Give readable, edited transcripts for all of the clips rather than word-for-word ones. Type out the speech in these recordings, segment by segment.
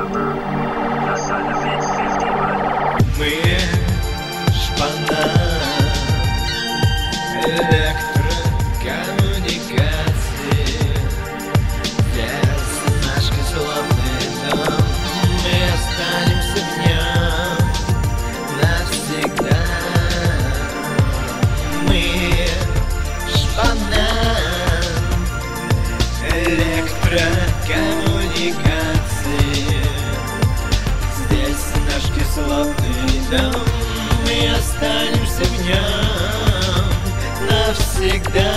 Мы шпана электрокоммуникации. Здесь наш кислотный дом. Мы останемся в нем навсегда. Мы шпана электрокоммуникации. Здесь наш кислотный дом. Мы останемся в нем навсегда.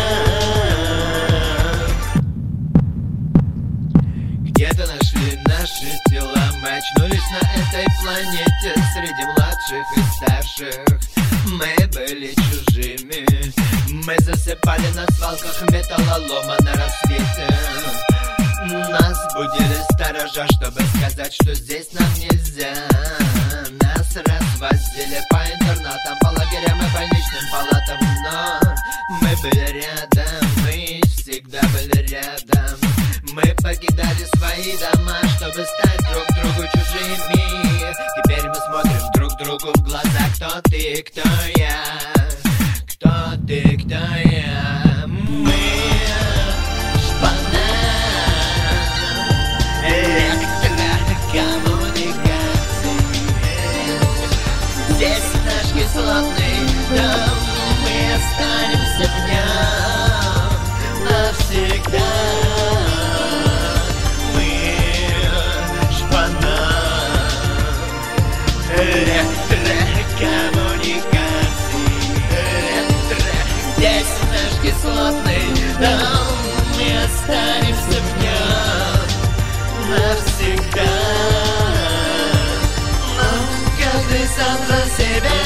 Где-то нашли наши тела. Мы очнулись на этой планете среди младших и старших. Мы были чужими. Мы засыпали на свалках металлолома на рассвете. Нас будили сторожа, чтобы сказать, что здесь нам нельзя. Нас развозили по интернатам, по лагерям и больничным палатам. Но мы были рядом, мы всегда были рядом. Мы покидали свои дома, чтобы стать друг другу чужими. Теперь мы смотрим друг другу в глаза. Кто ты, кто я? Кто ты, кто я? Мы шпана электрокоммуникации. Здесь наш кислотный дом. Мы останемся в нем навсегда. Мы шпана электрокоммуникации. Здесь наш кислотный дом. Мы останемся в нем навсегда. Но каждый сам за себя.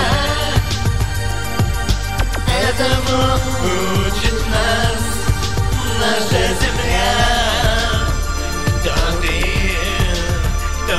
Этому учит нас наша земля. Кто ты, кто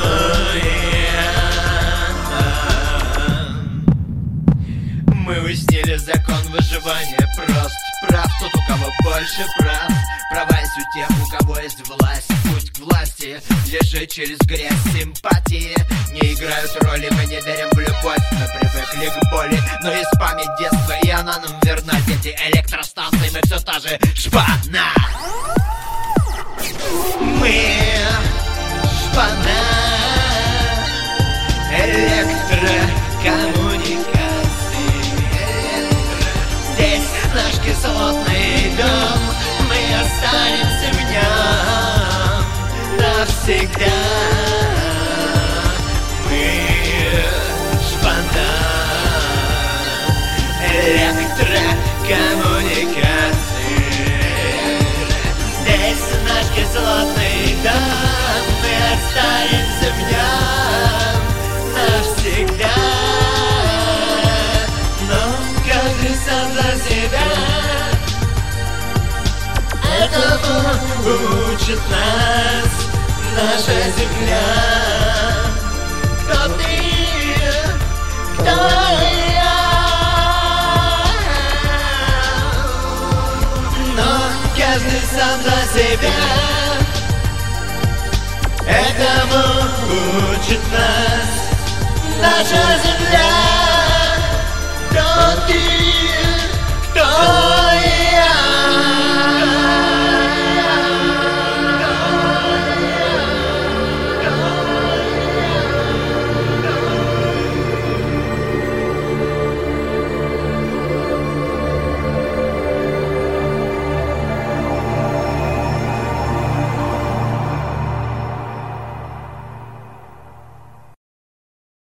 я? Мы уяснили закон выживания прост. Прав тот, у кого больше прав. Права есть у тех, у кого есть власть. Путь к власти лежит через грязь. Симпатии не играют роли. Мы не верим в любовь, мы привыкли к боли. Но есть память детства, и она нам верна. Дети электростанции, мы все та же шпана. Мы шпана электрокоммуникации. Здесь наш кислотный дом. Мы останемся в нем навсегда. Мы шпана электрокоммуникации. Здесь наш кислотный дом. Мы останемся в нем навсегда. Но каждый сам за себя. Этому учит нас наша земля. Кто ты, кто я? Но каждый сам за себя. Этому учит нас наша земля. Кто ты?